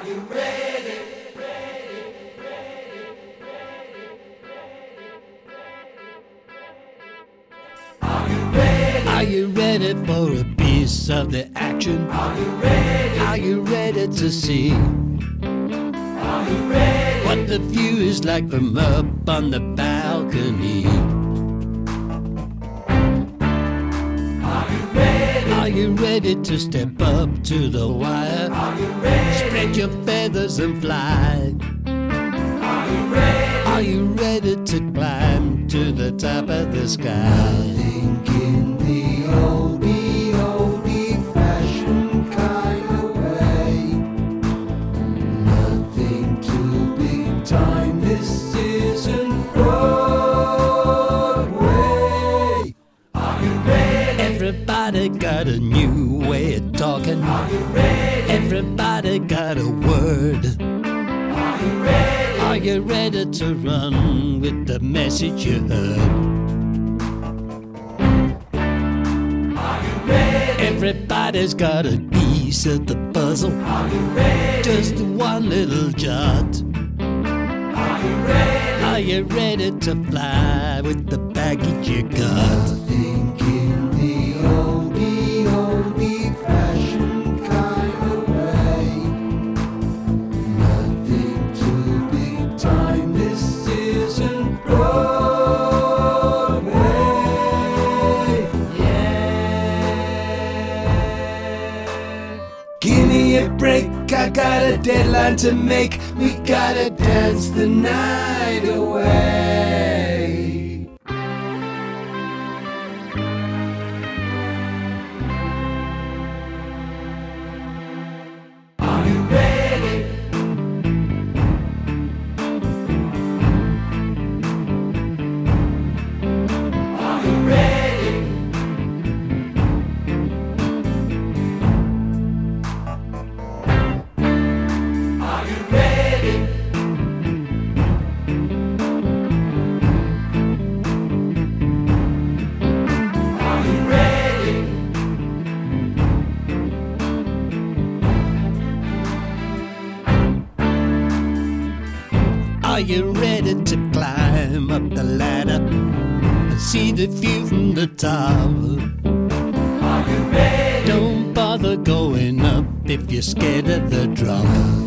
Are you ready for a piece of the action? Are you ready? Are you ready to see Are you ready? what the view is like from up on the balcony? Are you ready? Are you ready to step up to the wire? Are you ready? Spread your feathers and fly. Are you ready? Are you ready to climb to the top of the sky? In the oldie-fashioned kind of way. Nothing too big time, this isn't Broadway. Are you ready? Everybody got a new way of talking. Are you ready? Everybody got a word. Are you ready? Are you ready to run with the message you heard? Everybody's got a piece of the puzzle. Are you ready? Just one little jot. Are you ready? Are you ready to fly with the baggage you got? Think in the oldie-fashioned kind of way. Nothing too big time, this isn't Broadway. Give me a break, I got a deadline to make. We gotta dance the night away. Are you ready? Are you ready? Are you ready? Are you ready? Are you ready to climb up the ladder and see the view from the top? Are you ready? Don't bother going up if you're scared of the drop.